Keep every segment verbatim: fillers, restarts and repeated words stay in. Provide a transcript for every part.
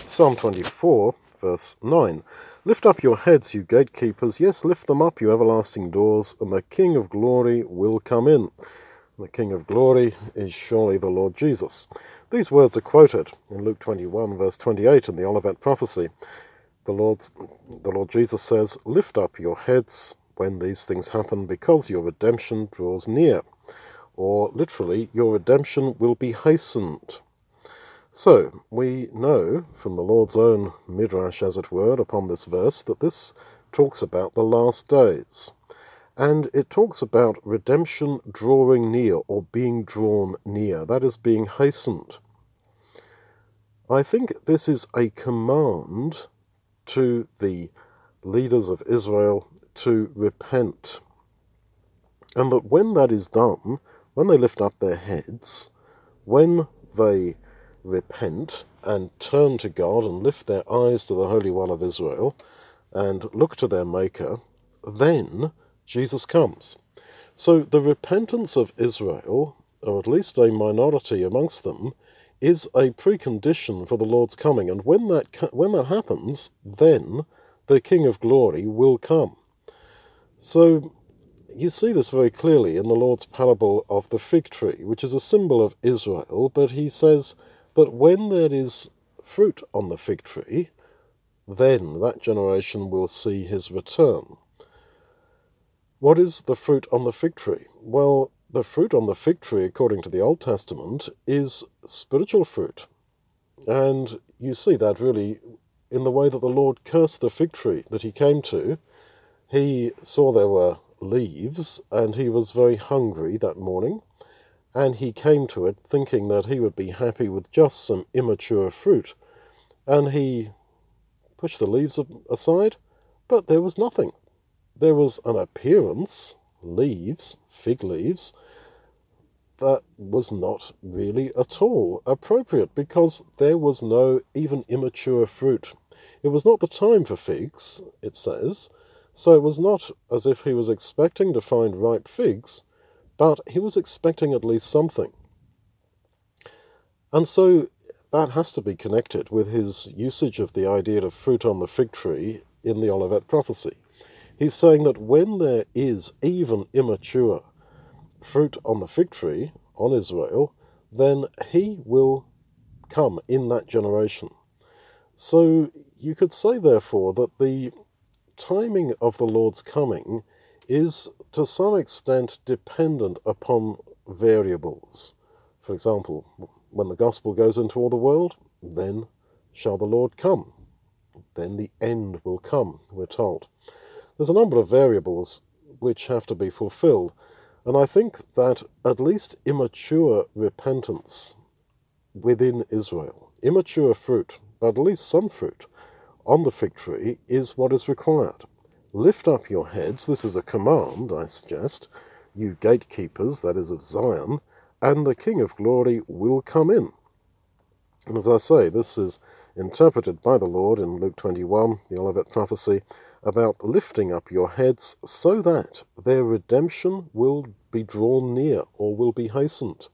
Psalm twenty-four, verse nine. Lift up your heads, you gatekeepers, yes, lift them up, you everlasting doors, and the King of glory will come in. The King of glory is surely the Lord Jesus. These words are quoted in Luke twenty-one, verse twenty-eight in the Olivet prophecy. The, Lord's, the Lord Jesus says, lift up your heads when these things happen, because your redemption draws near. Or literally, your redemption will be hastened. So, we know from the Lord's own midrash, as it were, upon this verse, that this talks about the last days. And it talks about redemption drawing near, or being drawn near, that is, being hastened. I think this is a command to the leaders of Israel to repent. And that when that is done, when they lift up their heads, when they repent and turn to God and lift their eyes to the Holy One of Israel and look to their Maker, then Jesus comes. So the repentance of Israel, or at least a minority amongst them, is a precondition for the Lord's coming. And when that when that happens, then the King of glory will come. So you see this very clearly in the Lord's parable of the fig tree, which is a symbol of Israel, but he says that when there is fruit on the fig tree, then that generation will see his return. What is the fruit on the fig tree? Well, the fruit on the fig tree, according to the Old Testament, is spiritual fruit. And you see that really in the way that the Lord cursed the fig tree that he came to. He saw there were leaves, and he was very hungry that morning, and he came to it thinking that he would be happy with just some immature fruit, and he pushed the leaves aside, but there was nothing. There was an appearance, leaves, fig leaves, that was not really at all appropriate, because there was no even immature fruit. It was not the time for figs, it says, so it was not as if he was expecting to find ripe figs, but he was expecting at least something. And so that has to be connected with his usage of the idea of fruit on the fig tree in the Olivet prophecy. He's saying that when there is even immature fruit on the fig tree, on Israel, then he will come in that generation. So you could say, therefore, that the timing of the Lord's coming is to some extent dependent upon variables. For example, when the gospel goes into all the world, then shall the Lord come. Then the end will come, we're told. There's a number of variables which have to be fulfilled, and I think that at least immature repentance within Israel, immature fruit, but at least some fruit, on the fig tree is what is required. Lift up your heads, this is a command, I suggest, you gatekeepers, that is of Zion, and the King of glory will come in. And as I say, this is interpreted by the Lord in Luke twenty-one, the Olivet prophecy, about lifting up your heads so that their redemption will be drawn near, or will be hastened.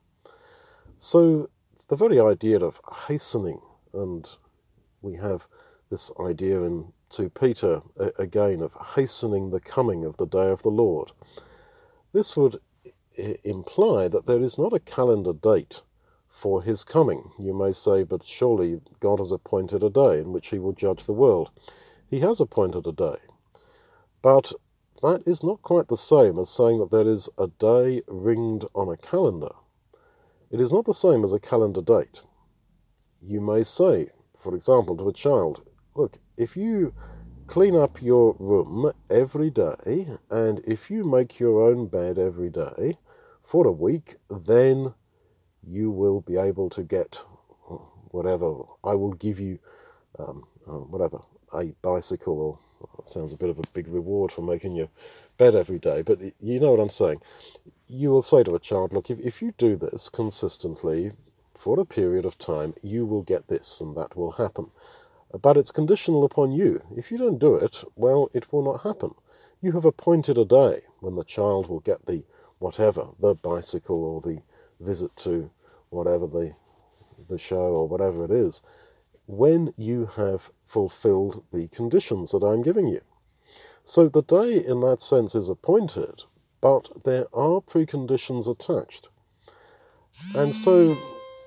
So the very idea of hastening, and we have this idea in to Peter again of hastening the coming of the day of the Lord. This would I- imply that there is not a calendar date for his coming. You may say, but surely God has appointed a day in which he will judge the world. He has appointed a day. But that is not quite the same as saying that there is a day ringed on a calendar. It is not the same as a calendar date. You may say, for example, to a child, look, if you clean up your room every day, and if you make your own bed every day for a week, then you will be able to get whatever. I will give you um, uh, whatever, a bicycle, or well, it sounds a bit of a big reward for making your bed every day, but you know what I'm saying. You will say to a child, look, if, if you do this consistently for a period of time, you will get this, and that will happen. But it's conditional upon you. If you don't do it, well, it will not happen. You have appointed a day when the child will get the whatever, the bicycle, or the visit to whatever the the show, or whatever it is. when you have fulfilled the conditions that I'm giving you. So the day in that sense is appointed, but there are preconditions attached. And so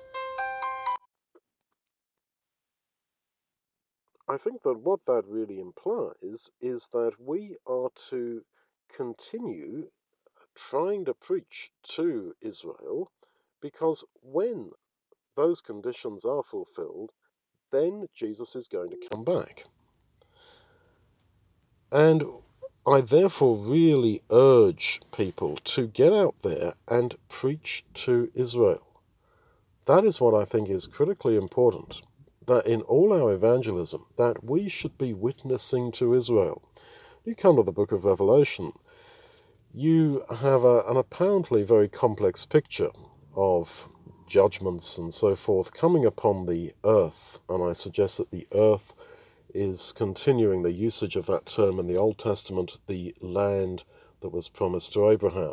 I think that what that really implies is that we are to continue trying to preach to Israel, because when those conditions are fulfilled, then Jesus is going to come back. And I therefore really urge people to get out there and preach to Israel. That is what I think is critically important, that in all our evangelism, that we should be witnessing to Israel. You come to the book of Revelation, you have a, an apparently very complex picture of judgments and so forth coming upon the earth, and I suggest that the earth is, continuing the usage of that term in the Old Testament, the land that was promised to Abraham.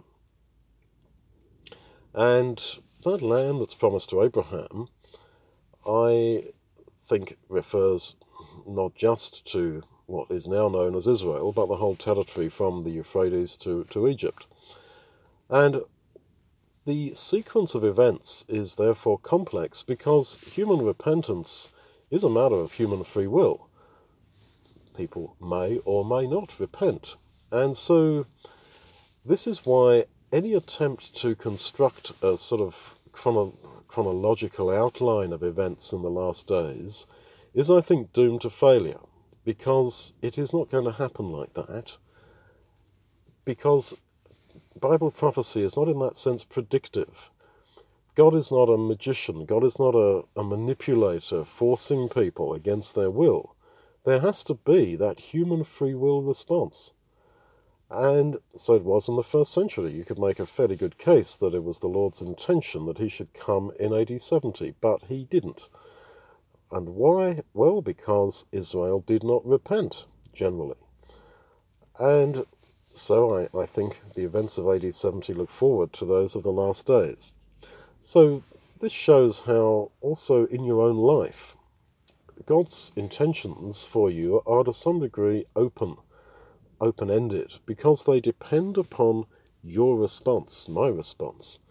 And that land that's promised to Abraham, I think refers not just to what is now known as Israel, but the whole territory from the Euphrates to, to Egypt. And the sequence of events is therefore complex because human repentance is a matter of human free will. People may or may not repent. And so this is why any attempt to construct a sort of chrono- chronological outline of events in the last days is, I think, doomed to failure, because it is not going to happen like that, because Bible prophecy is not in that sense predictive. God is not a magician. God is not a, a manipulator forcing people against their will. There has to be that human free will response. And so it was in the first century. You could make a fairly good case that it was the Lord's intention that he should come in A D seventy, but he didn't. And why? Well, because Israel did not repent, generally. And so I, I think the events of A D seventy look forward to those of the last days. So this shows how also in your own life, God's intentions for you are to some degree open, open-ended, because they depend upon your response, my response.